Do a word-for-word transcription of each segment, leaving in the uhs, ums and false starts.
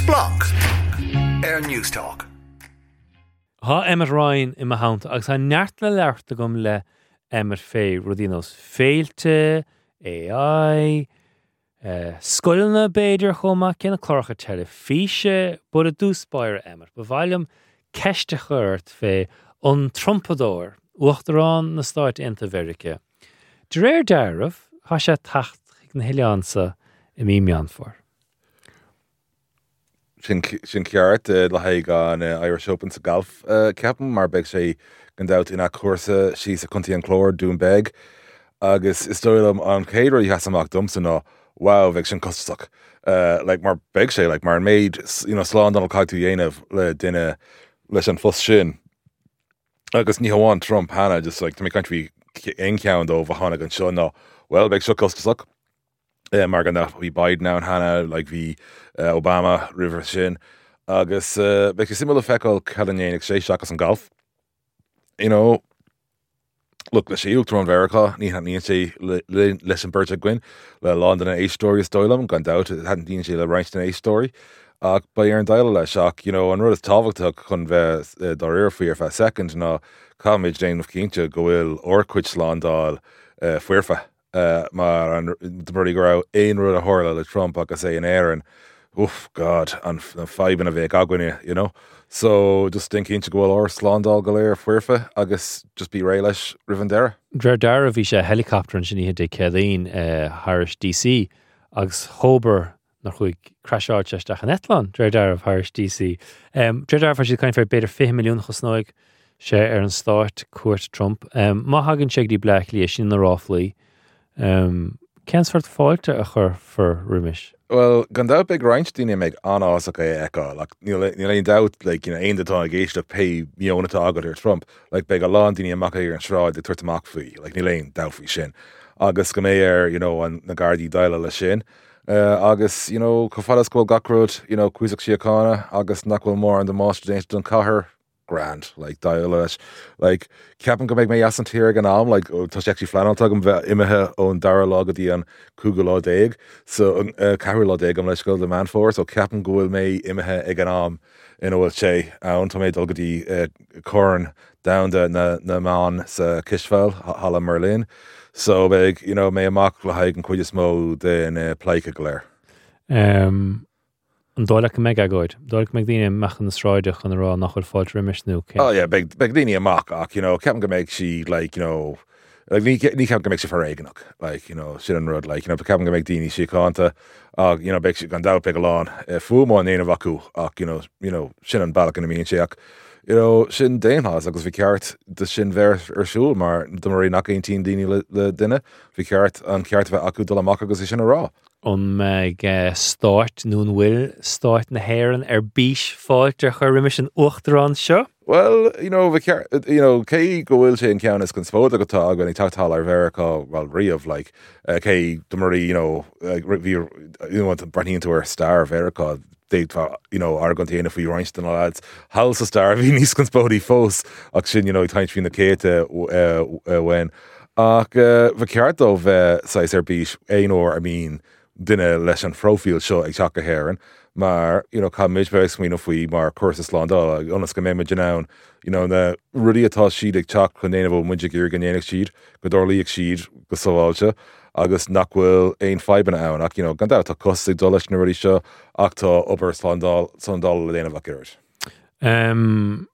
Splunk Air News Talk. Tá Emmet Ryan i mahananta agus tá neart le leirta gom le Emmet fé rudínos féilte, A I, uh, scoilna beidir chuma cinna clorcha teile físe bud a dúspáir Emmet. Ba bhailm ceiste chuirt fé an trompador uachtarán na stáit inta Verica. De réir deirmh há sé tacht na héileánsa i mí meán for. Sin ceart le haig an Irish Open sa golf ceapan mar beag sé gandát ina cuasa sí sa contaí an clór dún beg agus is stoilm an céidir í has amach dom san ná wow bheith sin costach like mar beag sé like mar méid you know slán Donald caiú dhéanamh le duine leis an fus sin agus ní hamháin Trump hana just like to mé country incount ó bhahanana an seo ná well beag seo costach Uh, mar gan bhí Biden an hana like bhí uh, Obama river sin agus uh, be simile feáil ceannéananig sé seachas an golf you know look le sé úchttar an Verica ní níon sé leis an Berta Gwyn le London an éistóí is dóilm gan dat hadn dín sé le Reinston éistóí ach ba ar an daile le seach you know an rud is táhachtach chun bheith uh, dar ir faoir fe second ná cáid déanamh cínte go bhfuil orcuid slándáil uh, fuirfa Uh, mar an dmurrí go raibh éon rud a thorla le Trump agus é an éireann oof god an feiban a bheith aghaine you know so just thinking to go or slándáil go léir fuirfa agus just bí ré leis rivan deire. Dre deire bhí sé helicopter an siníthe de cédaín uh, Harris D C agus hóbar nach chuig crasháid teisteach an Etlan dre deire Harris D C. Um, dre deire si caiin fear beidir fiche milliún chusnáig sé ar an stáit cuairt Trump. Um, má hagann sé dí blech lí sin na ráflaí. Um, Cens fort fáilte a chur for rimis? Well, gan da big Reinstein meg anásach é eá, like, níl éon doubt, like, you know, aon datá a géiste pe mionnatá agad ar Trump, like, beg a lán daoine amach ar an sráid de tuairt amach faoi, like, níl éon doubt faoi sin. Agus go mé ar, you know, an na gardaí daile le sin. Uh, agus, you know, co fadas go gacrúd, you know, cuiseach siacána, agus nachhfuil mór an de máiste déint don cahar, grand, like, dialect, like, ceapan go méid mé asant here gan am, like, oh, tá sé actually flanáltag am bheith imethe ón dara lágadí an cúga lá déag, so an uh, cahar lá déag am leis go de man for, so ceapan gohfuil mé imethe ag an am in óhfuil sé, ann tá méid algadí uh, corn down de na, na man sa Kishfel, Hala Merlin, so beg, you know, mé amach le haig an cuid smó den uh, pleice goléir. Um... An dáileach meg agóid. Dáileach meg daoine mechan na sráideach an rá nach chuil fáilt rimis nó. Oh yeah, beg beg daoine amach ach, you know, ceapan go méid si, like, you know, like, ní ceapan go méid si for éigeach, like, you know, sin an rud, like, you know, ceapan go méid daoine si cánta, ach, you know, beg si gan dá beg alán, uh, fuamáin éanamh acu, ach, you know, you know, sin an bailach in a míon sé ach, you know, sin déanhas agus bhí ceart de sin bhéir ar siúil, mar do marí nach aon tín daoine le, le duine, bhí ceart an ceart bheith acu dul amach agus i sin a rá. On meg uh, stáit nún bhfuil stáit na héireann ar bís fáilte chu rimis an uachtarán seo? Well, you know, you know, cé go bhfuil sé an ceannas gon spóda go tá gan ag tátáil ar Verica, well, riamh, like, uh, cé do marí, you know, uh, bhí, you know, brethíonn tú ar star Verica, they, you know, argantéana faoi Reinston lads, hall sa star, bhí níos gon spódaí fós, ach sin, you know, taint fin na céite when. Ach, bhí ceart ó bheith sais ar bís éon óir, I mean, duine leis an frofield seo ag teach a héireann, mar, you know, cá méid bheith smíanamh faoi mar cuasa slándáil, ionas go méid ann, you know, na rudí atá siad ag teach chun déanamh muide gur gan dhéanamh siad, go dorlaíodh siad go sábháilte, agus nach bhfuil éon feibanna ann, ach, you know, gan tá cos ag dul leis na rudí seo, ach tá obair slándáil slándáil le déanamh ach irid. Um,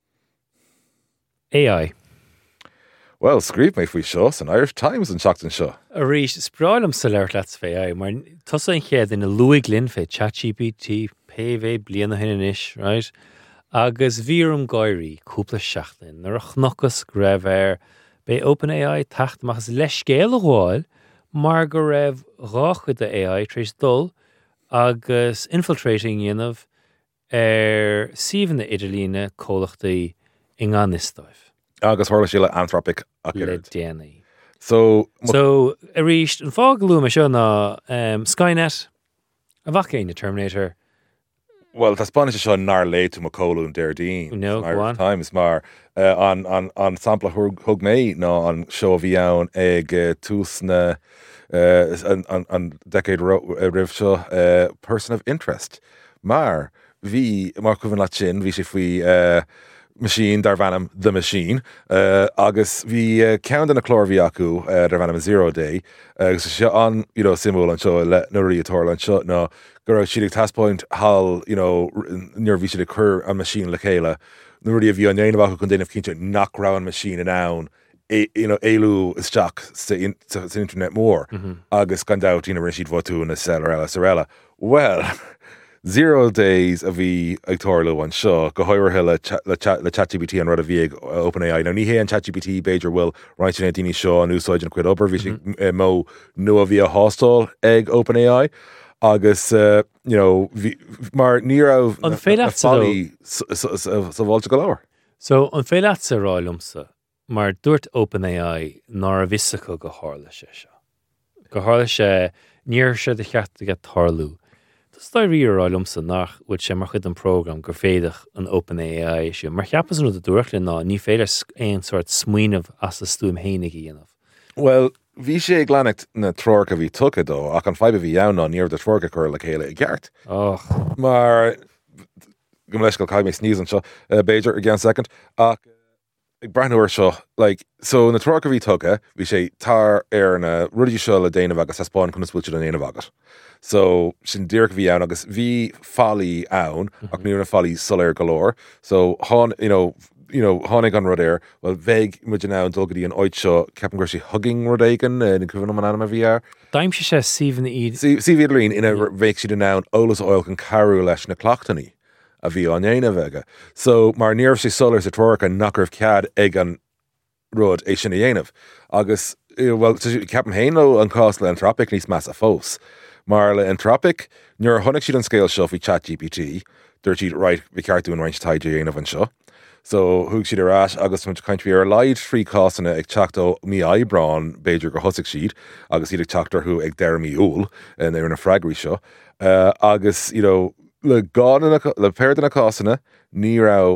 A I. Well, scríb mé faoi seo san Irish Times an seachtain seo. A rís, spráilm sa leir leat fé A I, mar tosa an chéad in a luig linn fé ChatGPT, pe bheith bliana hin inis, right? Agus bhírum gairí, cúpla seachtain, nar a chnochas greibh ar, be OpenAI tacht machas leis scéal a gháil, mar go raibh ráchuid a A I tréis dul, agus infiltrating dhéanamh ar síomhanna idirlíne cólachtaí in ganistáibh. Agus thuirla sí le anthropic ach Le irid. D N A. So, So, a ríist, an fágalú me seo ná um, Skynet, a bhac éine Terminator. well, tá Spanish seo nar léitú mo cóún Deirdín. No, go on. Times mar uh, an an an sampla thug mé ná an seo bhí ann ag uh, tús na uh, an, an, an decade ro- uh, rih seo uh, person of interest. Mar bhí mar chuhann le sin, bhí sé faoi uh, machine dar bhanam the machine uh, agus bhí uh, cean na chlór bhí acu uh, dar bhanam zero day agus uh, se an you know, simú an seo le nuirí atóir an seo ná gur siad ag taspóint hall you know, nuair bhí siad chur an machine le chéile nuirí a bhí an dhéanamh acu chun déanamh cinnte nach ra an machine in ann E, you know, éú isteach sa, in, sa, sa internet mór mm-hmm. agus gan dat you know, rin siad bhotú na seller eile sa eile. Well, zero days a bhí agtóirú an seo go háirthe le, le, le ChatGPT an rud a bhí ag OpenAI. Now ní hé an ChatGPT beidir bhfuil reinint daoine seo an úsáid an cuid obair bhí mm-hmm. uh, mó nua bhí a hostáil ag OpenAI agus uh, you know, bhí, mar ní rah an féile fálaí sa bháilte go leir. So an féile sa ráilumsa mar dúirt OpenAI nar a bhisacha go hála sé seo. Go hála sé níor sé de cheart a get tharlú. Tás tá rí ráilumsa nach bhfuil sé mar chud an prógram gur féadach an OpenAI siú. Mar cheapas nó a dúirt le ná ní féidir éon sort smuoinemh as a stúm hénig íanamh. Well, bhí sé ag leannacht na trócha bhí tucha dó ach an feibe bhí ann níor de trócha chuir le chéile i gceart. Oh. Mar go leis go caiid mé sníos an seo uh, Beiidir a gceann second ach ag breithniúir seo, like, so na trócha bhí tucha, bhí sé tar ar na rudí seo le déanamh agus aspáin chun bhfuil an éanamh agat. So sin díirc bhí ann agus bhí fálaí ann ach níor na fálaí soléir golóir. So hán, you know, you know, hánig an rud air, well, bheith muid ná an dulgadí an oid seo ceapan gur sé hugging rud éigen uh, na cuimhan an anam a bhí ar. Daim sé sé síhan iad. Síomh líon ina bheith siad an ann ólas oil can carú leis na clachtaní a bhí an éanamh aige. So mar níor sé solar sa trócha nachrah cead ag an rud é sin a dhéanamh. Agus, well, ceapan héanó an cás le Anthropic níos meas a fós. Mar le Anthropic, nuair thunig siad an scéil seo faoi ChatGPT, dúirt siad right bhí ceartú an roinnt taide dhéanamh an seo. So thug siad arás agus muid caint bhí ar leid trí cásanna ag teachtó mí ebrán Beiidir go thosaigh siad, agus iad ag teachtar chu ag deir mí úl in ar na freigraí seo. Uh, agus, you know, le gána le péirdan na cásanna ní rá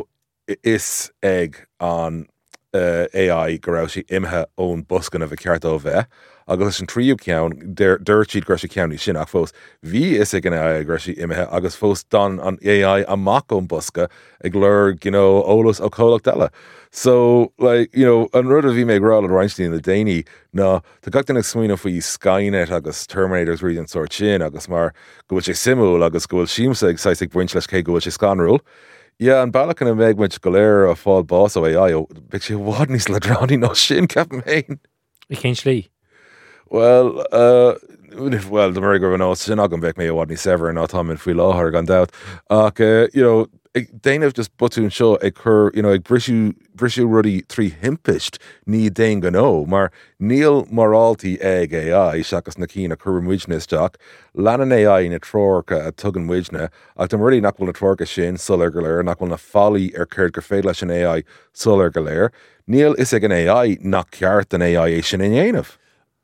is ag an uh, A I go raibh sí imthe ón buscan a bheith ceartó bheith agus leis an tríú ceann dúirt siad gur sé ceannaí sin ach fós bhí is ag an A I gur sí imthe agus fós don an A I amach ón busca ag leir you know, ólas ó cólacht eile. So, like, you know, an rud a bhí mé grá le Reinstein na daoine ná tá gachtain ag smuoine faoi Skynet agus Terminators rí an sort sin agus mar go bhfuil sé simú agus go bhfuil síimsa ag sais ag buint leis cé go bhfuil sé scanrúil. Yeah, an bailachan a méid muid go léir a fáil bás ó A I ó beic sé bhád níos le dránaí ná sin ceapan héin. I cén slí? Well, uh, well, the Murray Governor knows sin agam bheith mé bhád ní sever ná tá min faoi láthair gan dat. Ach, uh, you know, ag déanamh just butún seo ag chur, you know, ag brisú brisú rudí trí himpiist ní déan go nó, mar níl moráltaí ag A I seachas na cína chur muidne isteach, leanan A I na trócha a tugan muidne, ach tá rudí nach bhfuil na trócha sin sulir go léir, nach bhfuil na fálaí ar chuir gur féad leis an A I sulir go léir. Níl is ag an A I nach ceart an A I é sin in dhéanamh.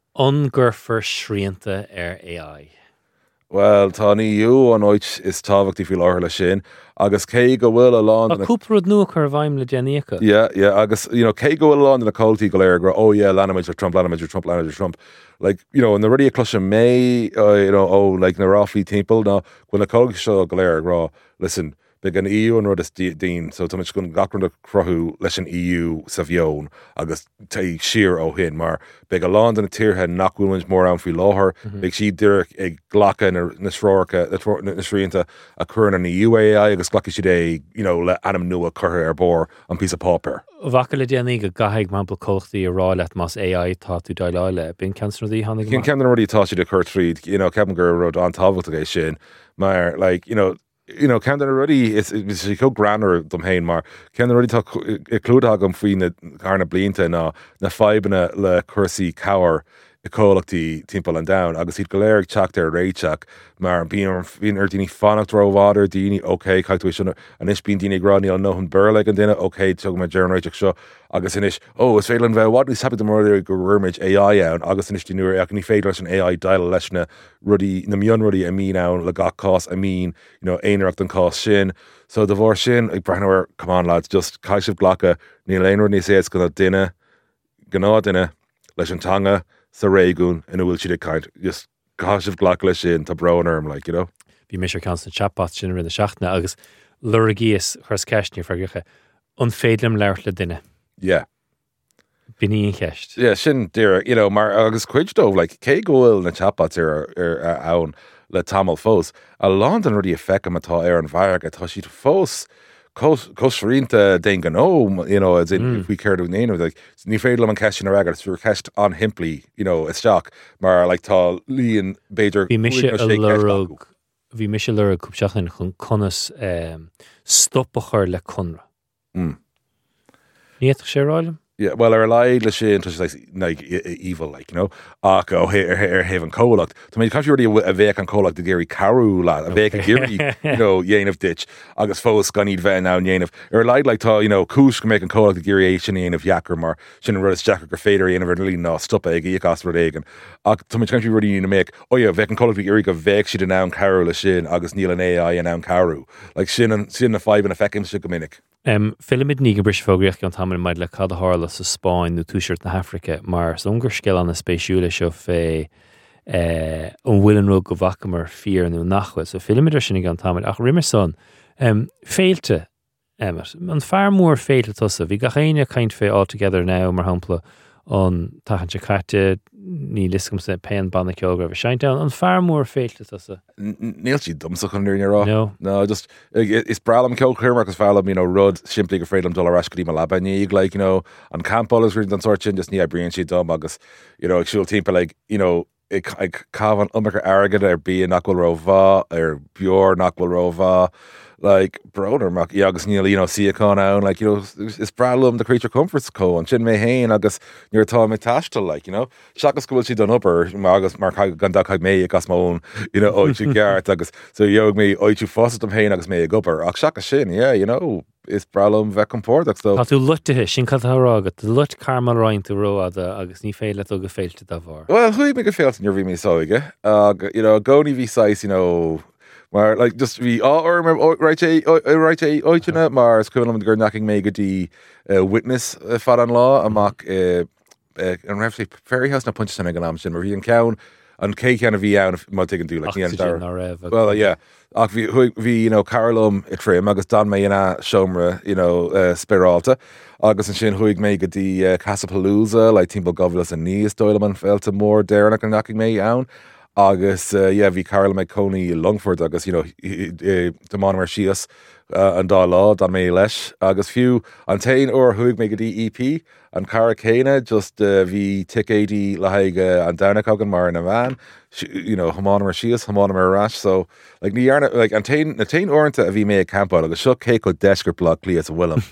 Ungurfar srianta ar A I. Well, tá níú an oit is tábhachtí fi láthir le sin, agus cé go bhfuil a lán... A cúprúd nua chu bhaim le déanaíocha. Yeah, yeah, agus, you know, cé go bhfuil lán na cóiltaí go léir go, oh, yeah, Lanimid Trump, Lanimid Trump, Lanimid Trump. Like, you know, in the rudí a cluise mé, uh, you know, oh, like, na ráflí timppel, na, when na cóiltaí seo go léir rá, listen, big an E U an rud is dín, so tá muid gon gacran a crothú leis an E U sa bheón agus tá siar ó hin, mar big a lán an na tíorthe nach bhfuil mór an faoi láthair, big si dúireach ag ghlacha na srácha na sríanta a churann an E U A I agus ghlacha siad é, you know, le anam nua chutha ar bór an pís a pápéir. Bhaca le déanaí go gaithigh mampla cóchtaí a rá leat más A I tá tú dáileáile, bin ceann ruí tháinig. Cin ceann rudí tá siad a chuir tríd, you know, ceapan gur rud an tábhacht a sin, mar, like, you know, you know, cean already is is go granar dom hain mar cean already tá clúd agam faoin na carna blianta na na fibanna le cursaí cabhar i cólachtaí timpeall an down agus iad go léir teacht ar réiteach mar bíon bhíon ar daoine fannacht róháidir daoine ócé caiitú sin an is bíon daoine gráí an nóhan burla an duine ócé tug me generéiteach seo agus inis ó is féile an bheith bhád níos happy do mór go ruirmid A I ann agus inis tí nuair ach ní féidir leis an A I daile leis na rudí na mion rudí a mí ann le gach cás a mín, you know, éonreacht an cás sin. So de bhór sin ag breithneir, come on lads, just caiisih ghlacha níl éon rud ní sé go duine gná duine leis an tanga sa réún ina bhfuil siad a caiint just caiisih ghlacha le sin tá brán orm, like, you know. bhí mé sé constant chatbot sin rinne seachna agus luragíos chus ceistní fargacha an féadlam leir le duine. Yeah. Bíní ceist. Yeah, sin dear, you know, mar agus cuid dómh, like, cé gohfuil na chatbots ar ar ann le tamil fós. A lá an rudí a fecam atá ar an bharg atá siad fós cosrínta den gan ó, you know, as in, mm. if we cared with name, like, ní féadlam an ceist ar agad, so ceist an himpli, you know, isteach, mar like tá líon beidir Bhí mise a lurug, bhí mise a lurug cúpseachan chun conas um, stoppachar le conra. Mm. Níach sé ráilm? Yeah, well, ar leid le sin, tuis like, like, evil, like, you know, ach, oh, ar haven cólacht. So, I mean, can't you already a bheith an cólacht de géirí carú, lad, a bheith a géirí, you know, dhéanamh ditch, agus fós gan iad bheith now dhéanamh. Ar leid, like, tá, you know, cúis go make an cólacht de géirí sin dhéanamh jacker, mar sin an rud is jacker gur féidir dhéanamh ar lí ná stoppa ag íag as rud éigen. Ach, so, I mean, can't you already make, oh, yeah, bheith an cólacht de géirí go bheith siad an ann carú le sin, agus níl an A I an ann carú. Like, sin an sin na five an a fecim si go minic. Um, Filimid ní go bris fógriach gan tamil maid le cad hála sa Spáin nó túisirt na Africa, mar songur scéil an na spéisiúla seo fé an bhfuilan rug go bhacamar fíor nó nachfuil. So Filimid sin gan tamil ach rimmer son um, féilte emmer. An fear mór féilte tusa. Bhí gachéine kaint fé altogether now mar hampla an tachan se carte ní liscom sa pean banna ceolgra bh seint down an fear mór féilte tusa. Níl si dumsa chun nuir rá. No. No, just is bralam ceol clear marcus fearlam, you know, rud simply go freedom dollar ascadi malabanig, like, you know, an campball is reading on sorchin just ní brian si dum agus, you know, actual team like, you know, ag cavan umar arrogant ar bí nakul rova or pure nakul rova. Like, brother, mac, agus níl, you know, see a con out, like, you know, it's bralum the creature comforts co, and chin me hain, agus, near time tashtal, like, you know, shakas go she done up, or agus, mark, gandak, hag me, gas my own, you know, oi, chu gart, agus, so yog me, oi, chu fosset them hain, agus me a gupper, ach, shaka shin, yeah, you know, it's bralum vecum portax, though. Tá tú lutte sin cad rágad, tú lut carmal roin tú roada, agus ní féile tú go féilte da var. Well, who me go féilte in your vi me soige, uh, you know, go ni vi size, you know, maar like just we all remember right a right a oitna maar skwilm de gurnacking me godi witness fad an law amach uh an refsi ferry house na punch sana ganam sin mar vi an count an cake can vi out mod taken do like well yeah ach vi vi you know Carolum it frame agus dan me ina shomra you know uh, spiralta agus an sin huig me godi uh, Casapalooza like Timbo Govlas and Nees Doyleman felt more there and knocking me down. Agus, uh, yeah, vi Carol McConey Longford, agus, you know, the monomer Shias, uh, and da law, dan me lesh, agus few, an tain or huig me gadi E P, an Cara Kena, just, uh, vi tick eighty lahaiga and Downacog and Mar in a van, you know, homonomer Shias, homonomer Rash, so, like, ni yarna, like, an tain, na tain ornta vi me a camp out, agus shuk keiko desker block lias Willem.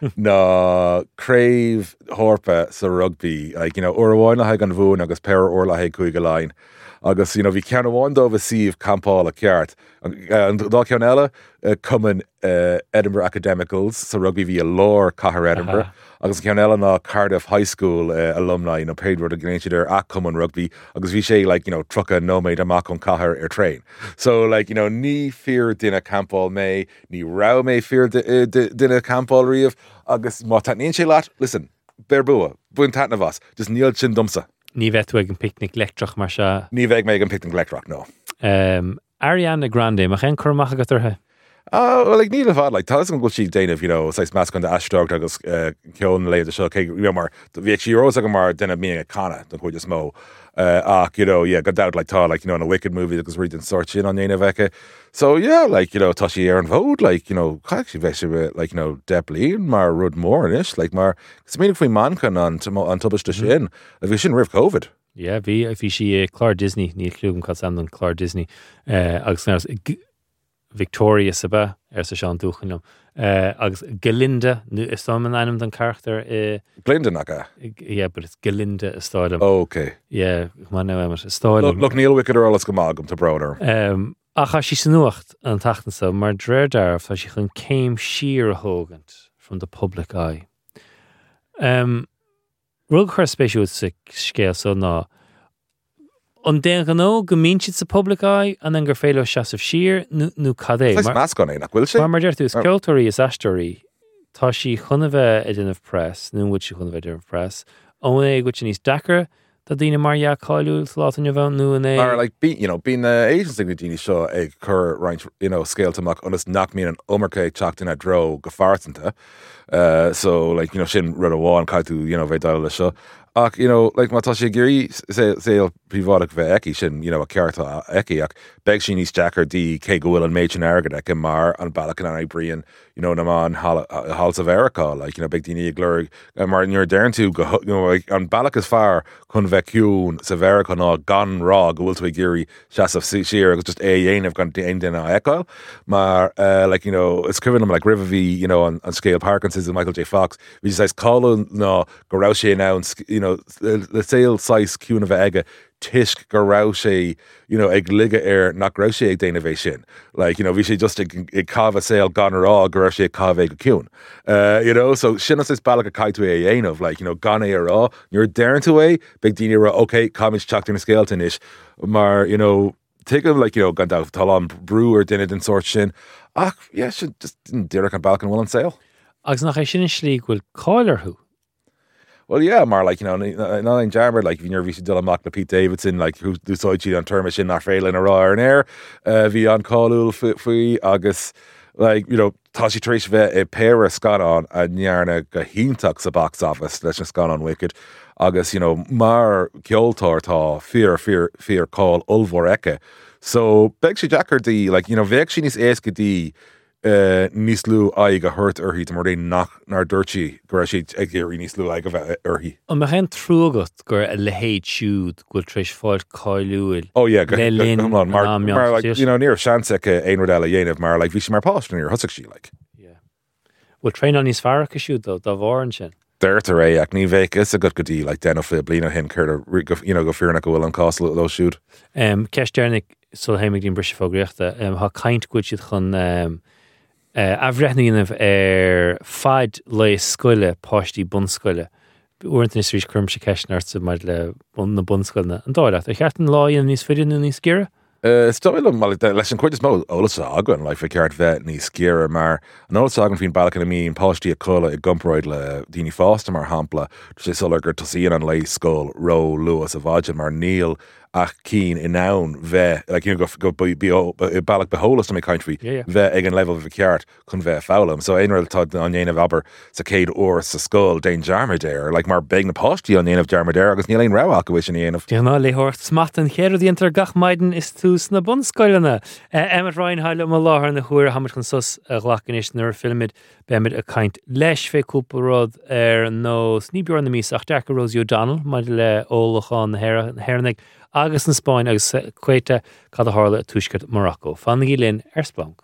No, crave, horpa, so rugby, like, you know, or a lahaig an voon, agus per or lahaig kuiga line. Agus, you know, vi ceanna bháin dómh síomh campáil a ceart. An dá ceann eile cumann Edinburgh Academicals, so rugby bhí a lór cahar Edinburgh. Uh-huh. Agus ceann eile ná Cardiff High School uh, alumni, you know, Pedro a gnéisiidir ach cumann rugby. Agus bhí sé, like, you know, trucha nóméid amach an cahar ar train. So, like, you know, ní fear duine campáil mé, ní rá mé fear duine campáil riamh. Agus má tatníonn sé leat, listen, bear bua, buin tatna bhas, just níl sin dumsa. Ní bheith tú ag an picnic lectrach mar se. Ní bheith méid an picnic lectrach, no. Um, Ariana Grande, mach an chumach agat arthe? Uh, well, like, níl a fad, like, tá an go si déanamh, you know, sais mas gan de ashtog agus ceol na léir de seo, cé, you know, mar, bhí si rós aga mar duna mí a cana, don chuid is mó. Uh, ach, you know, yeah, got out like tá, like, you know, in a Wicked movie that was reading sort in on Yena Vecca. So, yeah, like, you know, Tashi Aaron Vode, like, you know, actually, basically, like, you know, Depley, Mar Rud Moore-ish, like, Mar, it's meaning if we man can on Tubish to Shin, if we shouldn't riff COVID. Yeah, bhí, if she Claire Disney, ní clúgam cad an Claire Disney, uh, agus nás Victoria Saba, er sa sean dúchannom. Uh, agus Galinda, nu is tam an einem den character. Uh, Glinda naka? Yeah, but it's Galinda is stardom. Oh, okay. Yeah, man now emmer, stardom. Look, Neil Wicked or alles gemagum to brother. Um, ach, as she snuacht an tachtansa, mar drer darf, as she chun came sheer hogant from the public eye. Um, Rug her special sick scale so na. On den gano gemeenschit sa public eye and then gur féile seas of sheer nu nu cadé. It's mas gone nach will she? Mar mar dertu is culturí is astory. Tá si chunne bheith idir of press, nu would she chunne bheith idir of press. Own e which is dacker Tá dtíine mar ja cáilúil lá an bheith nu an é. Mar like be you know being the agency na dini seo ag cur right you know scale amach honest knock me an umerke chocked in a dro go fartanta uh so like you know sin rud a bháin caiú you know bheith dá le seo ach you know like mátá sé gurí saoil príváach bheith eici sin you know a ceartá eici ach beg sin níos Jackar dí cé go bhfuil an méid an agad ag mar an bailach an brion you know na man hals of Erica like you know big dini glurg mar you're down to go you know like an bailach is far chun bheitciún sa Verica ná gan rá go bhfuil tú gurí seas of siar agus just é dhéanamh gan daon den a eáil mar uh, like you know it's equivalent like Riverview you know on, on scale Parkinson's and Michael J. Fox we just says call no go rá sé now you know the sale size cún of ega tisk go rá sé you know ag liga air nach rá sé ag déanamh sin like you know vi sé just ag cava sale gan rá go rá sé cava go cún uh, you know so sin is bailach a caiú é dhéanamh like you know gan é rá you're daring to way big dini ra okay comments chucked in a scale to ish mar you know take him like you know gan da talon brew or dinner and sort sin ach yeah should just didn't Derek and Balkan will on sale agus nach é sin slí bhfuil cáilir thu. Well, yeah, mar like you know, not in Jammer like if you're V C Dillon Pete Davidson like who do side cheat on term in our failing a raw and air uh vi on callul fui agus like you know Tashi Trish ve a pair of scan on and yarna ga hintux a box office let's just gone on wicked agus you know mar kioltar ta fear fear fear call ulvoreke so Bexy Jacker D like you know vexin is eskadi Uh, níos lú aig a hurt arhí mar é nach nar dúirtí gur sé ag géirí níos lú aig a bheith arhí. An me hen trúgat gur a lehéid siúd ghfuil tríéis fáil cáilúil. Oh yeah, le linn mar mar like you know níor seansa ein rud eile dhéanamh mar like bhí sé mar páist níor thosaigh sí like. Yeah. Bhfuil trein an níos fearcha siúd dó dá bhharan sin. Deirtar é ach ní bhéh is a go gotí like den of blina hin chuir you know go fearna go bhfuil an cástal lo siúd. Um Ceisdearnig sul héimig dín brise fógriachta um ha kaint gúid siad chun um Uh, Afreithníanamh ar fad le scoile páistí bunscoile. Uairint is rís chum sé ceisnart mar le na bunscoilna. An dáileach, a cheart an láíon níos fiidirnú níos gíire? Stoilm mal leis an chuid is mó olalas agan le fé ceart bheith níos scéire mar an olalas agan fin bailach na míon páistí a cola i gomproid le daoine fásta mar hampla sé sulla gur tosíon an lei scóil Ro Lewis a bhaide mar níl ach cín in nán bheith like you know go go be bailach beholas na mé country bheith ag an level bheith ceart chun bheith fálam so einril tá an dhéanamh aber sa céad uair sa scóil déin Jarmadéir like mar beg na páistí an dhéanamh Jarmadéir agus níl aon ráach go bhfuil sin dhéanamh. Déanná le hort smat an chéad dhéantar gach maidin is tús na bunscoilena. Emmet Ryan haile má láthar na chuair hamar chun sus a ghlaccanis nuair filmid beimid a caint leis fé cúpelród ar nó sníbeor na mís ach deacha Rosie O'Donnell maid le ólachán na hairnig agus na Spáin agus cuaite cad a hála tuiscad Morocco. Fannaí linn ar Splunk.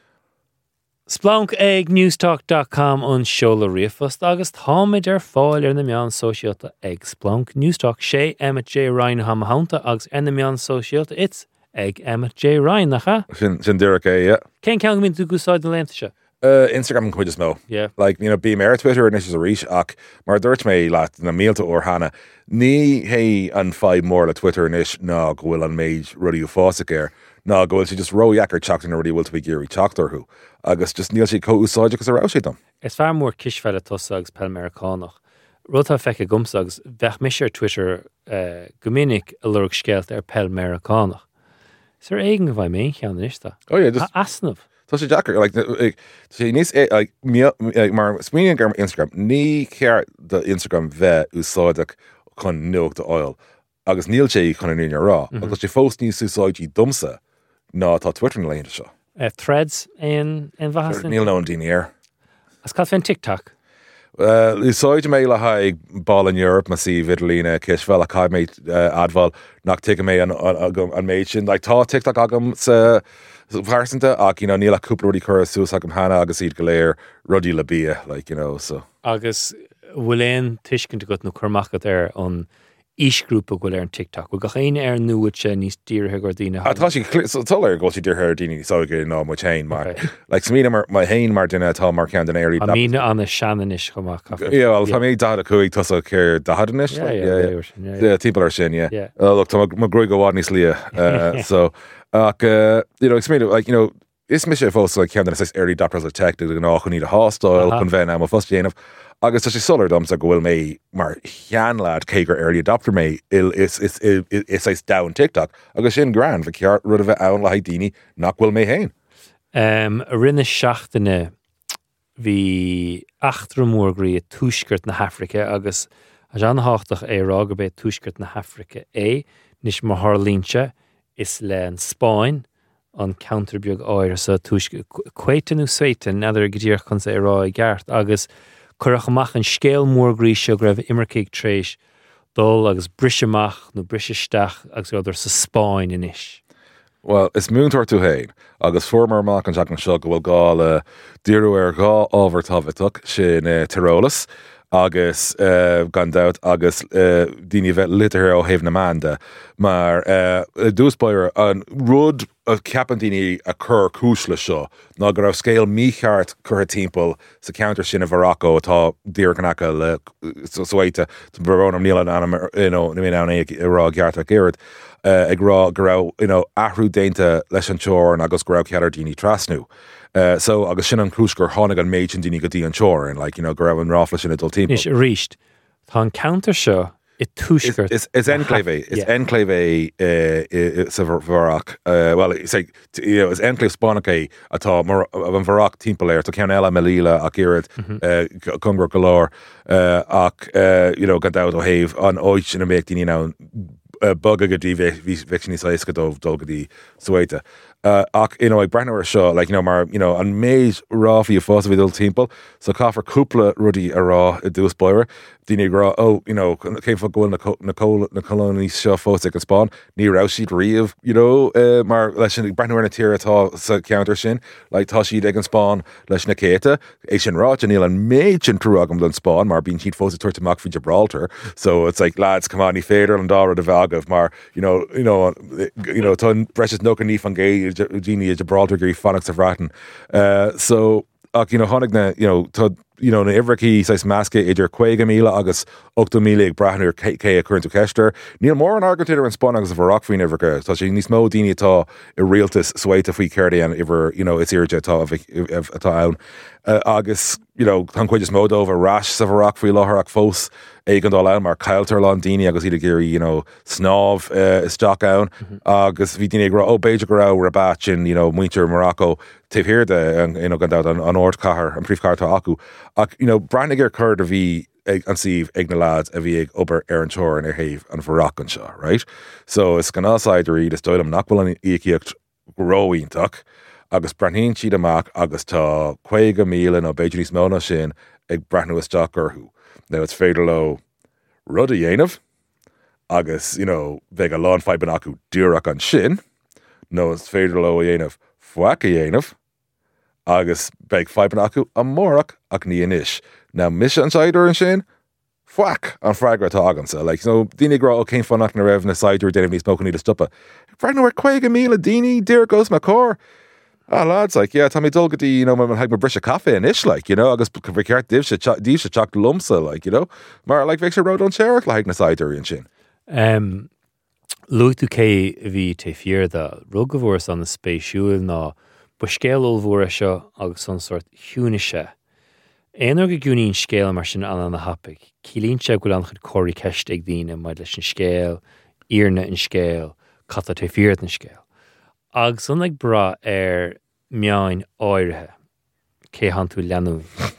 Splunk ag newstalk dot com an seola riafast agus táid ar fáil ar na meán sosiálta ag Splunk. Newstalk sé Emmet J. Ryan ha haunta agus ar na meán sosiálta it's ag Emmet J. Ryan nacha. Sin sin Derek é, yeah. Cén ceann mín tú gúsáid na lenta se? Uh, Instagram chuid is mó. Yeah. Like, you know, bí mé Twitter and is a ríis ach mar dúirt mé leat na mílta ó hana ní hé an fáid mór le Twitter and is ná go bhfuil an méid rudí ú fása géir ná go bhfuil si just roiachar teachtain a rudí bhfuil tú géirí teachtarthú agus just níl si co-úsáide agus a rá sé dom. Is fear mór kisfeile tosa agus pelmericánach. Rutha feice gumsa agus bheith mis ar Twitter uh, gomininic a lurg scéalt ar pelmericánach. Is ar éigen go bhaid mé cheann ista? Oh yeah, just... Asnamh. Tá sé Jackar like sé níos like mar smíon gar Instagram ní cear de Instagram bheith úsáideach chun nuach de oil agus níl sé chun in rá agus sé fós níos úsáidí dumsa ná tá Twitter na léanta seo. Uh, threads in in bhas níl ná an daoine ar. As cad féin TikTok. Uh, úsáide mé le haig ball in Europe mas sí vidlína cis fel a caiid méid uh, adval nach tu mé an, an, an méid sin like, tá TikTok agam sa farsanta ach you know, níl a cúplaúí chur sús agam hana agus iad go léir rudí le bia like, you know, so. Agus bhfuil éon tuiscinnta go nó chumachchad ar an isgrúpa go ar an TikTok. Bhil gach éine ar nuaid sé níos tíortha gur dtíine. Tá sí tuir go sí tíortha ar daoine sáige ná mu chéin mar. Like smína mar mai hain mar duine atá mar cean den éirí. A mína anna seananis chumach. Yeah, well, tá mé dá a chuig tusa céir dahadanis. Yeah, yeah, yeah. Yeah, timp ar sin, yeah. Yeah. Uh, look, tá má grúig go bhád níos lia. Uh, so, ach, uh, you know, smína, like, you know, is mis sé fós le cean is early doctors detected an á chun í a hástáil chun bheith am fust déanamh. Agus tá sé solar dom sa go bhfuil mé mar cheanlaad cégur early adopter mé il is is is is is down TikTok agus sin grand bh ceart rud a bheith ann le daoine nach bhfuil mé hain. Um, a rinne seachtainna hí achtramórgraí a túisgurt na Hafrica agus a an háach é rá go bheith túisgurt na Hafrica é níos mar Harlínse is le an Spáin an counterbeag áir sa túisgurt cuaitanú svéitin nadidir go dtíor chun sa é rá i gceart agus chuach amach an scéal mórgraí seo go raibh imircigh tréis dul agus briseach nó briseisteach agus idir sa Spáin inis. Well, is múntar tú hain, agus formar amach an Jack an seo go bhfuil gá le díú ar gá ábhar tábhaach sin Tyrolas, agus uh, gandát agus uh, daoine bheith litir ó héh na manda, mar uh, dúspáir an rud a ceapan daoine a chur cúsla seo, ná go raibh scéal mícheart chutha timpeall sa counter sin a Bharacco atá dír gannacha le suaite brónam níl an anam na mé an é rá geart a géad. Uh, ag rá go raibh you know, ahrú dénta leis an teoir agus go raibh ceadar daoine trasnú. Uh, so agus sin an clús gur tháinig an méid sin daoine go dtí an teoir and like, you know, go raibh an ráfla sin a dul timpeall. Is ríist. Tá an counter seo i túisgurt. It's it's enclave. It's yeah. enclave uh, sa Bharach. Uh, well, it's like you know, it's enclave Spánacha atá mar an Bharach timpeall air. Tá ceann eile melíla ach irid congra galore ach uh, you know gandát ó héh an oid sin a méid daoine ná bug a go dtí bheith sin is go dómh dul go dtí suaite. Uh, ach, you know, ag breithnear seo, like, you know, mar, you know, an méid ráfi a fós a bhí dul timpeall, so cáfar cúpla rudí a rá i dús boire, daoine rá, oh, you know, céim fá gohfuil na colóní seo fós ag an Spáin, ní rá siad riamh, you know, uh, mar leis sin breithnear na tíir atá sa counter sin, like, tá siad ag an Spáin leis na céta, é sin rá, a níl an méid sin trú agam don Spáin, mar bín siad fós a tuairte amach fi Gibraltar, so it's like, lads, come on, ní féidir an dára de bhagah, mar, you know, you know, you know, tá breis nó an ní fan gé Genie a Gibraltar gurí fannach sa bhrátan. Uh, so, ach, you know, honnig na, you know, tá, you know, na Ivrací sais masca idir chuige míle agus ochta míle ag brathnair cé a chuintú ceistir. Níl mór an argantaidir an Spáin agus a bharach faoin Ivracha. Tá sé níos mó daoine atá i rialtas suaite faoi céirdaí an iver, you know, is irde atá atá ann. Uh, agus, you know, tan chuid is mód over rash sa bharach faoi láthair ach fós ag an dá ann mar cailtar lá daoine agus iad géirí, you know, snáb uh, is stock ann mm-hmm. agus bhí daoine ag rá ó beidir go rá rabat sin, you know, muintir Morocco taobh hiirde an, you know, gandát an, an ord cahar, an príomhcarta acu. Ach, you know, brandnig ar chuir a bhí ag an sih ag na lads a bhí ag obair ar an teoir an ar thaobh an bharach an seo, right? So is gan ásáid iad is dóilm nach bhfuil an íocht róíntach agus brandhíonn siad amach agus tá chuige míle nó beidir níos móna sin ag brathnú isteach orthú. Now it's féidir le rud a dhéanamh agus, you know, bheith a lán feiban acu dúrach an sin, nó it's féidir le a dhéanamh fuaic a dhéanamh agus beag feiban acu an mórach ach ní inis. Now mis an saidir an sin, fuaic an freigra tá agansa. Like, you know, daoine grá ó céim fannach na raibh na saidir déanamh níos mócha ní a stoppa. Brathnú ar chuige míle daoine dear goes my core. Ah, lads, like, yeah, tá mé dul go dtí, you know, man haag mar bris a cafe in ish, like, you know, agus bhceart díobh se díobh se teach lumsa, like, you know, mar, like, bheith se ród an seirach le haag na saidir an sin. Um, Luú tú cé bhí té fiar da rug a bhór an na spéisiúil ná ba scéalúil bhór seo agus an sort hiúnaise. Éonar go gúnaín scéal mar sin an na hapig. Cílín se go an chud choirí ceist ag dtíine maid leis an scéal, íarna an scéal, cata té fiart an scéal. Agus an ag bra ar meáin áirithe cé han tú leanú.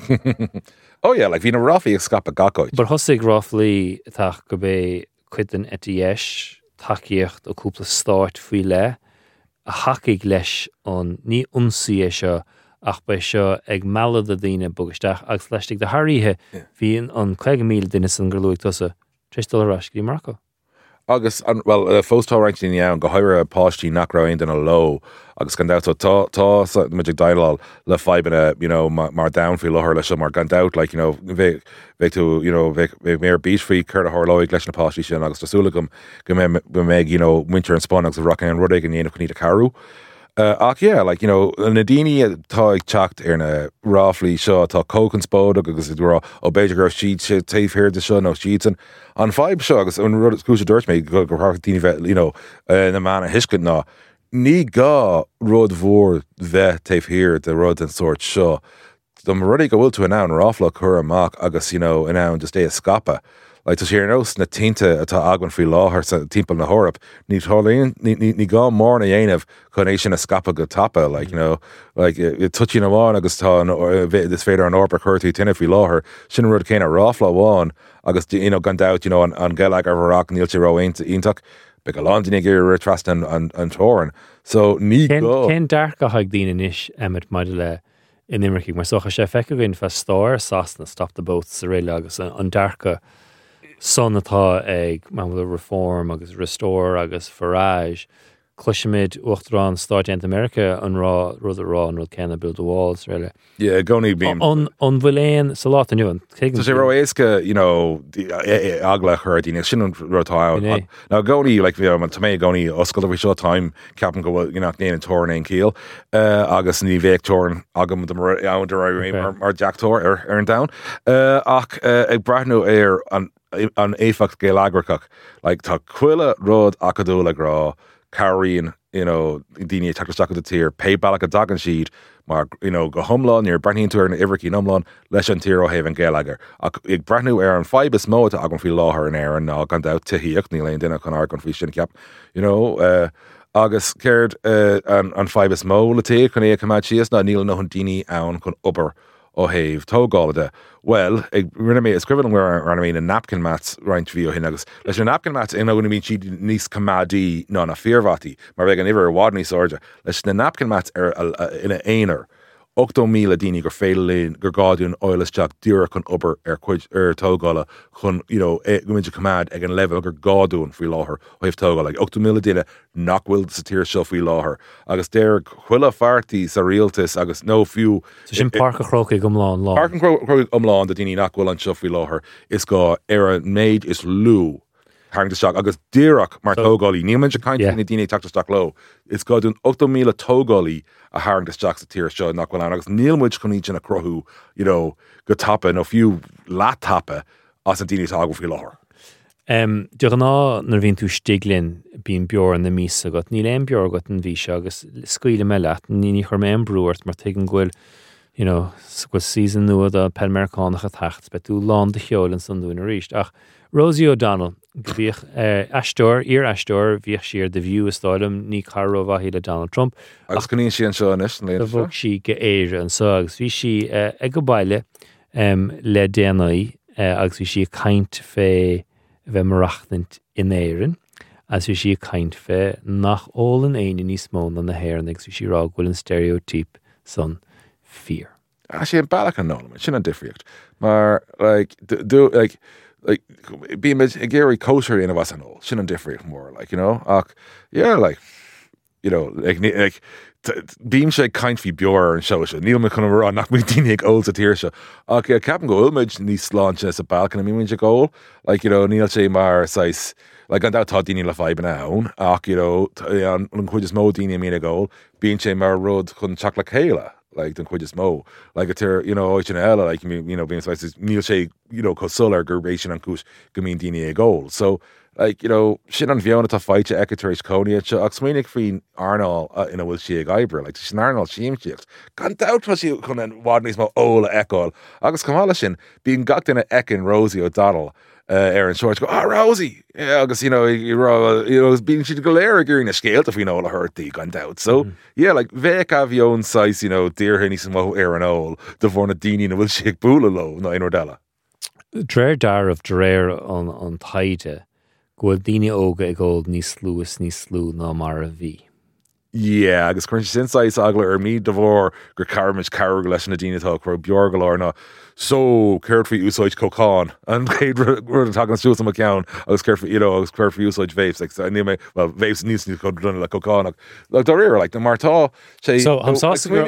Oh yeah, like hí na ráfií ag scapa gacóid. Bar thosaigh ráflaí atá go bé cuidan etíis takeíocht ó cúpla stáit faoi le a hacaigh leis an ní umsaí é seo ach ba seo ag meallad a dtíine bugisteach agus leistigh de tharíthe bhí an chuige míle duine san gur luigh tusa tríos dul arás go dtí Marco. Agus, an, well, uh, fóstá reinint ní ann, go hair a páistí nach rain den a lo, agus gan dáut tá tá sa magic dialal le feibanna, you know, mar, mar down fi loher leis mar gan dáut, like, you know, ve ve tú, you know, ve ve mér beach fi cur a har loig leis na páistí sin agus tasúla gom go me meg, you know, winter and spawn agus a rocking and rudig and yéanamh chuní a carú. Uh, ach, yeah, like, you know, na daoine tá ag teacht ar na ráflaí seo tá cóc an spód agus dúrá ó beidir gur siad sé taobh hiir de seo nó siad an an feib seo agus an rud cúise dúirt mé go gur daoine bheith, you know, uh, na man a hiscin ná ní gá rud mhór bheith taobh hir de rud an sort seo. Dom rudí go bhfuil tú an ann ráfla chur amach agus you know, an ann just é a scapa. Like tá sé ar nós na tínte atá aghan faoi láthair sa timpeall na hórap, ní thálaíon ní ní ní gá mór na dhéanamh chun é sin a scapa go tapa, like you know, like i tutí na bháin agus tá is féidir an orpa chuirtaí tinine faoi láthair, sin rud céine ráfla bháin agus you know, gan doubt you know, an, an gelag ar bharach níl sé rá ionach, be go lándíine gur ri trust an an an tóran. So ní go. Cén darcha haag daine inis Emmett maidide le in Immerking, mar socha sé feice gin fe stóir sasna stop the boat sa réile agus an darcha son atá ag man bhfuil reform agus restore agus farage cluisiid uachtarrán Stáit America an rá rud a rá an rud cena build the walls réile. Yeah, gcónaí bím. An an bhfuil éon sa lá aniuan. Tá sé rá éasca, you know, agla chuir díine sin an rotá. Now gcónaí, like, you know, man tamé gcónaí oscail a bhí seo time ceapan go bhfuil, you know, néan an tóir éon cíal agus ní bhéh tóir agam an mar deachtóir ar ar an down. Ach ag brathnú ar an an éfacht géalagrachach, like tá cuile rud acadú le rá Carín, you know, daine teachtaach go tír, pe bailach a dagan siad, mar, you know, go thomláin níor breithníonn tú ar na Ivercí nomláin leis an tír ó thaobh an géalagar. Ach ag brathnú ar an fibus mó a agam faoi láthair an air an ná gan dá tuíocht ní léon duine chun ar gan faoi sin ceap, you know, uh, agus céird uh, an, an fibus mó le té chun é cumad síos ná níl nó an daine ann chun obair ó thaobh tógáilide. Well, ag rinne mé scribban ar an mé na napkin mats roiint bhí ó hin agus. Leis an napkin mats ina bhna mín siad níos cumadaí ná na fíormhatí, mar bheith an iver bhád níos oride. Leis na napkin mats ar ina éonar, ochtó míle daoine gur féileon gur gáún oileteach dúra chun obair ar chuid ar tógála chun, you know, go muid cumad ag an level gur gáún faoi láthair ó thaobh tógála. Ag ochtó míle duine nach bhfuil sa tír seo faoi láthair. Agus déir chuile fartaí sa rialtas agus nó fiú. So sin parc a chrócaigh umláin lá. Parc a chrócaigh umláin de daoine nach bhfuil an seo faoi láthair is gá ar an méid is lú hangtasteach agus díreach mar tógálaí. Ní man se caiinte na daine teachtasteach lo. Is gá dún ochtó míle tógálaí a hangtasteach sa tír seo nach bhfuil an agus níl muid chun íte na crothú, you know, go tapa nó fiú lá tapa as an daine tá go faoi láthair. Um, Dúch ná nar bhíonn tú stiglinn bíon beor na mísa agat, níl éon beor agat an bhí se agus scuile me leat, ní ní chuir mé an brúirt mar tuigeann ghuiil, you know, go season nuad a Penmericánach a tacht, be tú lán de cheolainn san dúin a ríist. Ach, Rosie O'Donnell, go bhíoh uh, Astor, ar Astor, bhíoh siar de View istáilm ní caró bhaí le Donald Trump. Agus go níon sí an seo inis an léana. Bhog si go éire an so agus bhí si uh, ag go baile um, le déanaí uh, agus bhí si caint fé bheith marachtant in éireann, as bhí si caint fé nach ólan aine níos mó na na héireann agus bhí si rá bhfuil an stereotyp san fear. Ah, sé an bailach an nóla, sin an difriocht. Mar, like, do, like, like, bí me géirí kosher in a was an ol, sin an difriocht more, like, you know, ach, yeah, like, you know, like, like, bím sé kaint fi beor an seo se, níl me chun rá nach mé daine ag ol sa tíir se. Ach, ceapan go ulmid níos sláinte sa balcan a mí muinte go, like, you know, níl sé mar sais, like, an dá tá daine le faiban ann, ach, you know, an chuid is mó daine mí go, bín sé mar rud chun teach le chéile. Like den chuid is mó, like a tir, you know, oit an eile, like, you know, being so níl sé, you know, co solar gur bééis sin an cúis go mín daine ag ggóil. So, like, you know, sin an bheanna tá fáite ecatéis cónia, se ach smaoinnig faoin Arnall uh, ina bhfuil si ag oibre, like, sin Arnall siimtíocht. Gan doubt si chun an bhád níos mó óla eáil. Agus cumála sin, bíon gach duine ecin Rosie O'Donnell uh, ar an short go, ah, Rosie! Yeah, agus, you know, you know, you know, being she go léir a gurí na scéalta faoin óla hurtaí gan doubt. So, mm. yeah, like, bheith a bhíon sais, you know, dír hinní sa mó ar an ól, do bhór na daoine na bhfuil si ag búla lo, na in ordella. Dréir dar of dréir an, an taide, gofuil daine óga ag ggóil níos slúas níos slú ná mar a bhí. Yeah, agus chuir sin sais agla ar mí de bhór gur carmid carg leis na daine tá chu beor go láir ná so céirt faoi úsáid cocáin an chéad ru tá an siús am ceann agus céir faoi, you know, agus céir faoi úsáid vapes, like, so, níl mé, well, vapes níos níos go drunna le cocáin ach, like, dá réir, like, na mar tá sé... So, I'm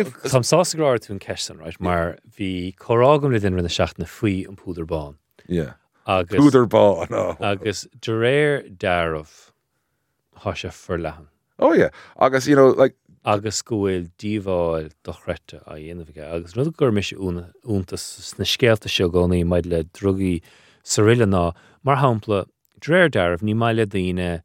sásagrár tú an ceistan, right, mar bhí chorágam le rinne seach na faoi an púdarbán. Yeah. Agus... Púdarbán, no. Agus de réir darmh thoise for lehan. Oh, yeah. Agus, you know, like... Agus gohfuil díomháil do chreite a dhéanamh agus rud gur mis úntas na scéalta seo gánaí maid le drugaí sa riile ná mar hampla dréir darmh ní maile daoine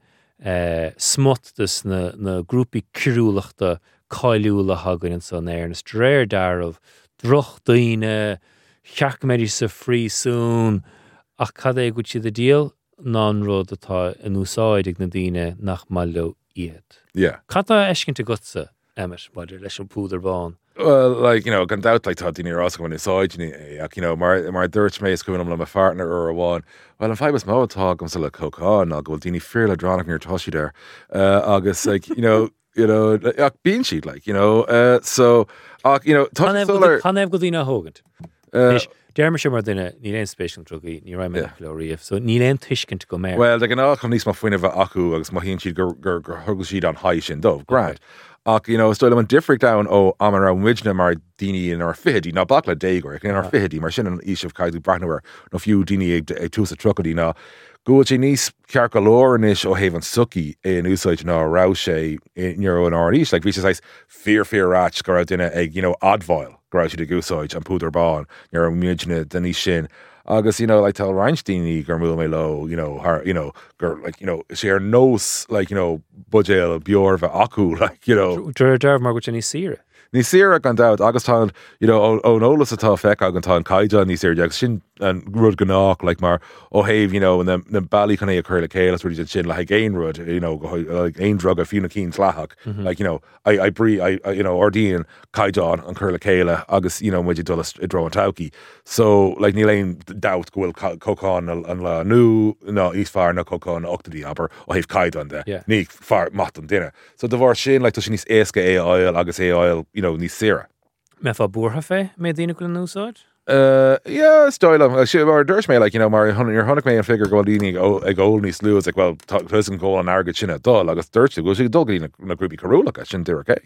uh, smuttas na, na grúpi cirúlachta cáiliúla hagan san air na stréir darmh droch daoine cheach meidir sa frísún ach cad é go siad a díal ná an rud atá an úsáid ag na daoine nach má leo iad. Yeah. Cad tá eiscinnta gutsa Emmet maidir leis an púdar bán? Well, like, you know, gan doubt like tá daoine rás go in sáid ni, ach, you know, mar mar dúirt mé is cuinnam le my partner or a bháin. Well, an fibus má atá gom sa le cocán ag bhfuil daoine fear le dránach níor toshi there. Uh, agus, like, you know, you know, ach, bean sheet, like, you know, uh, so, ach, you know, tá solar... Can ef go dtína hógant? Uh, Derma sé mar duine ní léon spéisial drugaí, ní raim Yeah. leoríomh, so ní léon tuiscint go méir. Well, de gan ach níos má foioine bheith acu agus má híonn siad gur gur gur thugil siad an haid sin dómh, grand. Ach, you know, stoil an difric down ó am ar an widna mar daoine in ar fihidí, ná bach le déigor, ag in ar fihidí, mar sin an ísibh caiidú brathnúir nó fiú daoine ag ag tús a trucadí ná. Gúil sé níos cear go lóranis ó héh an suci é an úsáid ná rá sé near an áirís, like bhí sé sais fear fear rach go raibh duine ag, you know, admhail go raibh siad ag úsáid an púdar bán near an muidne den sin. Agus, you know, like tell Reinstein gur mú mé lo, you know, her, you know, gur, like, you know, sé ar nós, like, you know, budgéil bior bheith acu, like, you know. Dúir dermh mar go sin ní sire. Ní sira gan doubt, agus tá, you know, ó nólas atá feic agan tá an caide ní sira, agus sin an rud gannách, like, mar, ó héh, you know, and the, the bally can a curl a cale, really chin, like, ein rud, you know, like, ein drug a fiúna cín tlachach, mm-hmm. like, you know, I, I brí, I, I, you know, ordíon caide an curl a cale, agus, you know, muidir dul a dro an tauki. So, like, ní léon doubt gohfuil cocán an la nu, no, ís far na cocán octadí, aber, ó héh caide an de, yeah. ní far mat an dinne. So, the var sin, like, to sin nís éasca é oil, agus é oil, you know, ní sira. Me fá búrtha fé mé dtíine go an úsáid? Uh, yeah, stoilm. Uh, she mar dúirt mé, like, you know, mar your hunnic me an figure go dini ag ol níos lú, it's like, well, tusan go an argad sinna dul, agus dúirt go si dul gí na grúpi carúlacha sin dúir cé.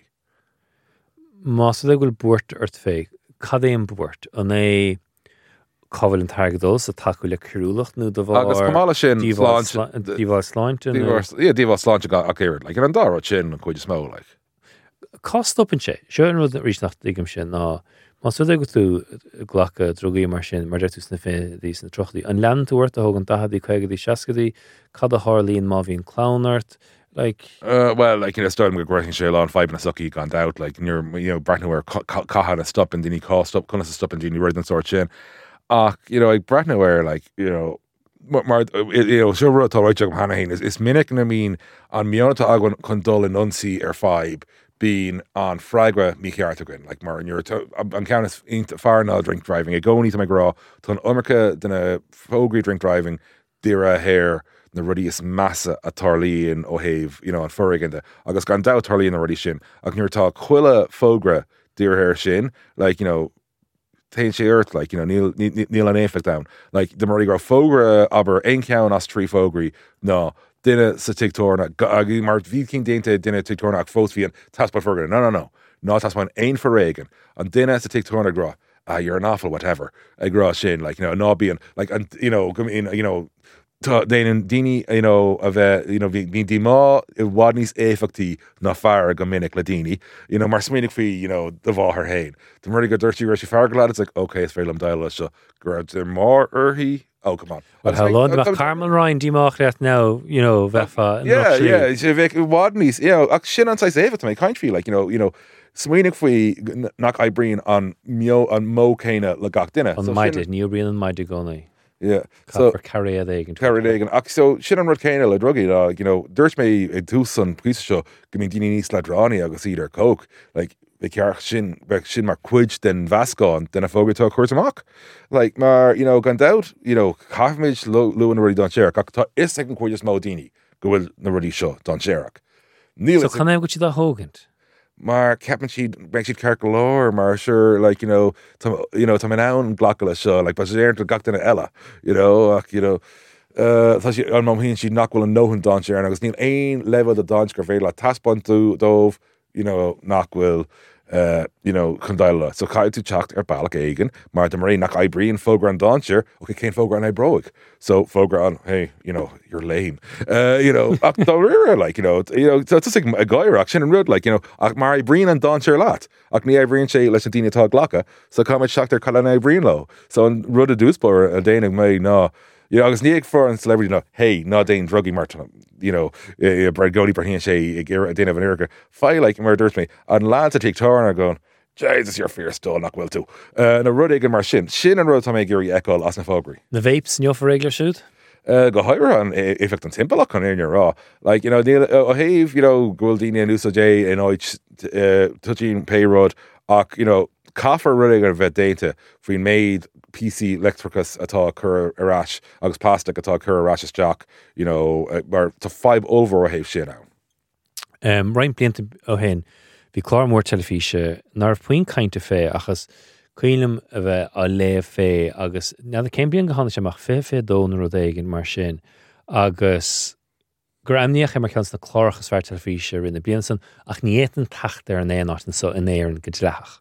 Más a bhfuil búirt ort fé, cad é an búirt, an é cabhail an targadul sa taú le carúlacht nó do bhar agus cumála sin díbhar sláinte. Yeah, díbhar sláinte a céir, like, an dáró sin an chuid smó, like. Cost up an sé, seo an rud rís nach digam sin ná, más rud go tú ghlacha drogaí mar sin, mar deirtús na fé dís na trochtaí. An lean túirt a thug an dahadaí chuigedaí seascadaí, cad a hárlaíon má bhíon clownart, like... Uh, well, like, you know, starting with Gretchen Shale on five and a sucky gone out, like, and you're, you know, Bratnoware cahan a stop and then he cost up, cunnas a stop and then he read and sort chin. Ah, you know, like, Bratnoware, like, you know, mar, you know, sure, rud tá right jog hanahin is, is minic na mean an mionata agwan condol in unsi er five being on fragwa Mickey Arthurgrin, like mar and you're I'm counting into far now drink driving. I go into my gra to an umerka than a fogry drink driving, dira hair, the ruddiest massa a Tarlee in O'Have, you know, on Furrig and the August gone down Tarlee in the ruddy shin. I can hear talk quilla fogra dear hair shin, like, you know, tain she earth, like, you know, Neil Neil an effect down. Like the Murray Gra fogra aber ein count as tree fogry, no. Dinne sa tictorna, agi mar viking dinte dinne tictorna ag fosfian taspa fergan. No, no, no. No tasman ein for Reagan. And dinne sa tictorna gra. Ah, you're an awful whatever. I gra shin, like, you know, not being like, and you know, come in, you know, Dain dini, you know, of uh, you know, vi di ma wadnis effecti na far gominic ladini, you know, mar sminig fi, you know, the va her hain. The murray go dirty rushi far glad it's like, okay, it's very lam dial so grab there more urhi. Oh, come on. Well, how long about Carmel Ryan dimach that now, you know, vefa. Yeah, yeah, it's like wadnis, you know, shin on size eva to make kind feel like, you know, you know, sminig fi nak I bring on mio on mo kana lagak dinner. On my did, Neil Breen and my digoni. Yeah, so for carry Egan, carry Egan. So shit on Rutcana le druggy dog. You know, dirt me a two son piece show. Give me dini sladrani. I go see their coke like the car shin back shin mar quidge then Vasco and then a fogger to a course mock. Like mar, you know, gone out. You know, half midge low low and already done share. Cock is second quidge modini. Go will the ready show done share. Neil. So can I go to the Hogant? Mar Captain she'd make she'd cark lore, mar sure, like, you know, to, you know, to my own glockala show, like, but she's there to got in Ella, you know, like, you know, uh, so she on mom she'd knock well and no one don share, and I was near ein level the donch gravela taspon to dove, you know, knock will, uh, you know, condila. So kai to chocked er balak Egan, mar the marine knock I breen fogra and doncher, okay, can't fogra and I broke. So fogra on, hey, you know, you're lame. Uh, you know, like, you know, you know, so it's just like a guy reaction and rude, like, you know, ach mar I breen and doncher lot. Ach ni I breen she listen to talk glocka. So come and shock their color I breen low. So on rud a deuce blower a day may no. You know, agus ní ag for an celebrity no, hey, ná daon druggy mar you know, uh, Brad Gody bar hín sé ag a daine of an America. Fai like mar dúirt me, an lads a take turn are going, Jesus, you're fear still not well too. Uh, na rud ag mar sin. Sin an rud tá mé gurí eáil as na fógraí. Na vapes ní for regular shoot? Uh, go hoir an effect an timpach an in your raw. Like, you know, o have, you know, Goldini and Uso J in oich touching payrod, ach, you know, coffer running a vet data for made P C electricus atá cur arash, agus plastic atá cur arash's jock, you know, or to five over o have shit now. Um, Ryan blianta ó hen, bhí clár mór telefíse, nar puin cainte fé, achas Cuilm a bheith a léh fé agus nead céim blion go hána semach fé fé dónar ó dhéigen mar sin agus gur amníoch mar ceann na chlárachas fear telefíse rinne blian san ach níéan tacht ar an éanaart so in éan go dleach.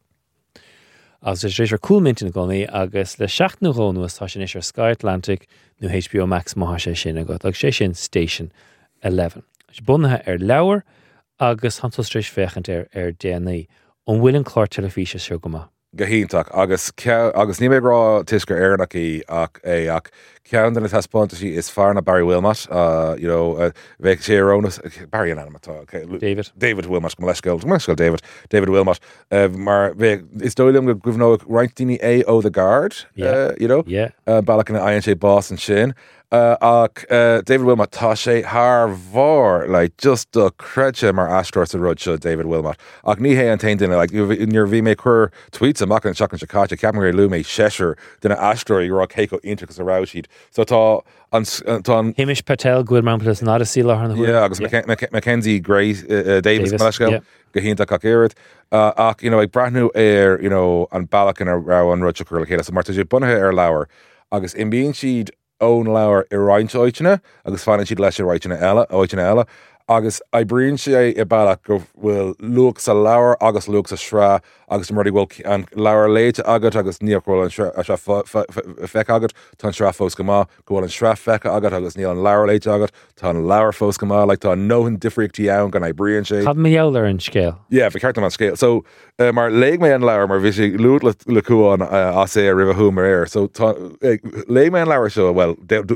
Agus is rééis ar coolmint in gcónaí agus le seach nó rónúas tá sin is ar Sky Atlantic nó H B O Max má sé sin agat agus sé sin Station eleven. Is bunathe ar leabhar agus hantas rééis féchant ar ar D N A an bhfuil an chlár telefíse seo go maith. Gahíntaach agus agus ní rá tuisgur airnaí ach é ach cean den taspónta sí is fearna Barry Wilmot uh, you know uh, bheith sé rónas Barry an animatá okay. David David Wilmot go leiscail leiscail David David Wilmot uh, mar bheith is dóilm go gúbhnó roiintíní é ó the guard yeah. uh, you know yeah. uh, bailach in aon sé bás an sin uh, ach uh, David Wilmot tá sé thar bhór like just do creide mar astros a rud seo David Wilmot ach ní hé an tain duine like in your bhí mé chuir tweets amach an seach an Chicago ceapan ré luúmé séir duna astro i rá céco intricus a ráisiad so tá an tá Hamish Patel good man plus not a seal on the yeah agus yeah. Mackenzie Gray uh, Davis Malashka yeah. Gahinta Kakirit uh, ach you know ag brathnú air you know an bailach in a rá an rud chuir le chéile so mar tá bunathe ar leabhar agus in bíonn siad ón leabhar i roiint oitine agus fáinna siad leis roiitine eile oitine eile agus aibríonn sé i bailach go bhfuil luach sa leabhar agus luach sa shrá agus marí bhfuil an leabhar léite agat agus níorhfuil an shrá feic agat tá an shrá fós go má go bhfuil an shrá feice agat agus níl an leabhar léite agat tá an leabhar fós go má le tá nóhan difriíochttaí ann gan aibríonn sé. Cad mé eabhar an scéal? Yeah, bhí ceart an scéal. So uh, mar léig mé an leabhar mar bhí sé luúd le cuaáin as é a ribh thuú mar air. So léig mé an leabhar seo well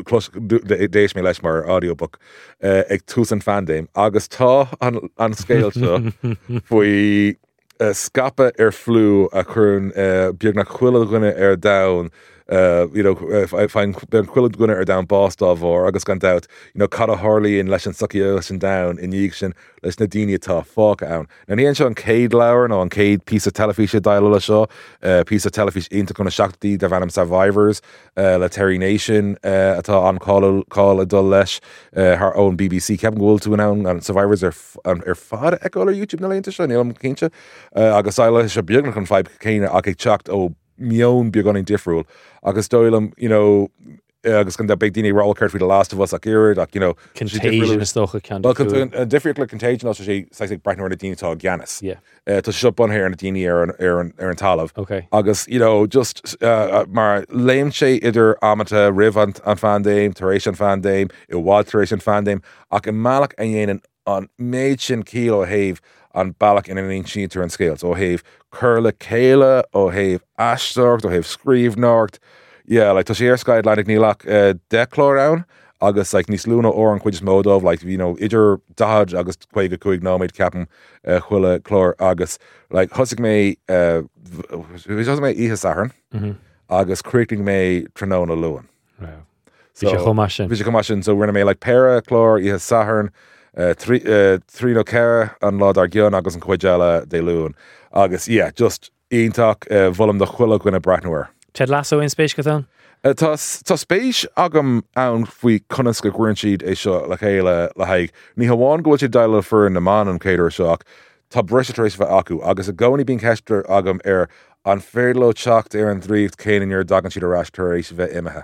dééis mé leis mar audiobook uh, ag tús an fandéim agus tá an, an scéal seo faoi uh, scape ar flú a chun uh, beag na chuile gunne ar dain uh, you know, fáin ben chuile gunne ar dain bástáh or agus gan dat you know, cad a Harley in leis an suci leis an dain in díag sin leis na daine tá fáca ann. Na níon seo an céad leabhar nó an céad pí a telefíse daile le seo uh, pí a telefís inta chuna seachtaí de bhanam Survivors uh, le Terry Nation uh, atá an cáil a dul leis uh, haar own B B C ceap ghfuil tú an an Survivors ar an ar fad eáil ar YouTube na léonnta seo níl am cínte uh, agus eile se beagna chun feib céine ach ag teacht ó mion beag an difriúil agus dóilm you know agus gan big daine rá ceart fi the Last of Us ach irid ach you know Contagion is stocha can well difriúil le Contagion sé sé breithnar na daine tá Giannis yeah uh, tá seo bun ar na daine ar an ar an ar an talamh okay agus you know just uh, mar léim sé idir amata rih an an fandéim taréis an fandéim i bhád taréis an fandéim ach in málaach a dhéanaan an méid sin cíl ó haimh an bailach in an sítar an scéal ó haimh curla céile ó haimh aistart ó haimh scríbhnácht yeah like tá sé ar Sky Atlantic nílach uh, delór ann agus like níos lúna ó an chuid módómh like you know idir dahad agus chuig go chuig náid ceapan uh, chuile chlór agus like thosaigh mé uh, thosaigh mé ihe saharn mm-hmm. agus cruigling mé tróna luúan wow. So, bhí sé chomá sin bhí sé chomá sin so rinne mé like péra chlór ihe saharn Uh, trí uh, trí nó ceire an lád ar gceann agus an chuideile dé luúin agus yeah just ionach uh, bhfuilm de chuile gine breithnuair. Ted Lasso in spéis go an? Uh, tá tá spéis agam ann faoi conas go gcuireann siad é seo le chéile le haig ní hamháin go bhfuil siad daile fur na man an céidir seach tá breise éis bheith acu agus a gcónaí bíon ceistir agam ar an féirló teacht ar an dríomh céan ar dagan siad arás tar éis bheith imethe.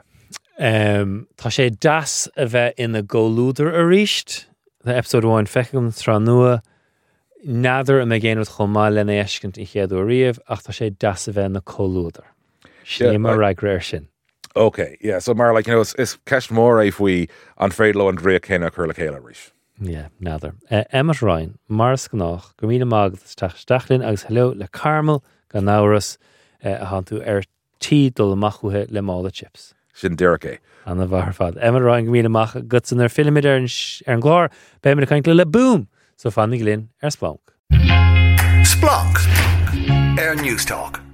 Um, tá sé das a bheith ina ggóúidir a ríist the episode one fechum tra nua nadir a megéanút chomá lena eiscint i chéadú riamh ach tá sé das a bheith na cóúidir. Sé mar ra gréir sin. Okay, yeah, so mar like you know it's, it's ceist mór é faoi an féadló an drí céine chuir le chéile ríis. Yeah, nadir. Uh, Emma Ryan, Mars Gnách, go mína mágad stachlinn agus hello le Carmel gan náras uh, a han tú ar tí dul amachúthe le mála chips. sin deirché. An a bhar fad. Emma Ryan go míle amach gut san ar filmid ar an sh- ar an glár, be me caint le boom, so fannig linn ar Splunk. Splunk. Air News Talk.